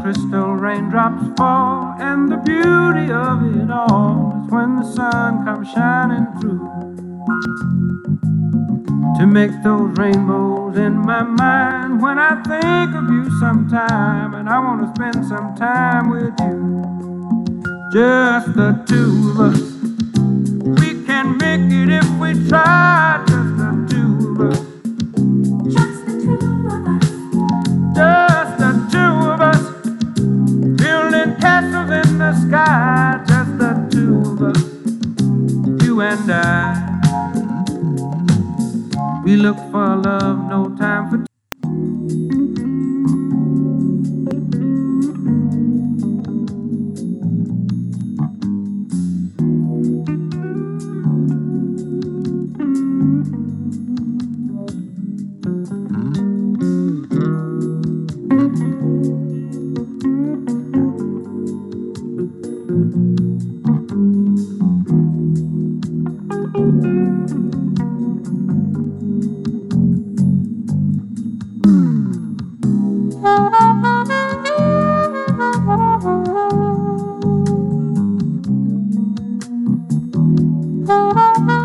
crystal raindrops fall, and the beauty of it all is when the sun comes shining through to make those rainbows in my mind. When I think of you sometime, and I want to spend some time with you, just the two of us. We can make it if we try, just the two of us. Just the two of us. Just the two of us. Building castles in the sky, just the two of us. You and I. We look for love, no time for Thank you.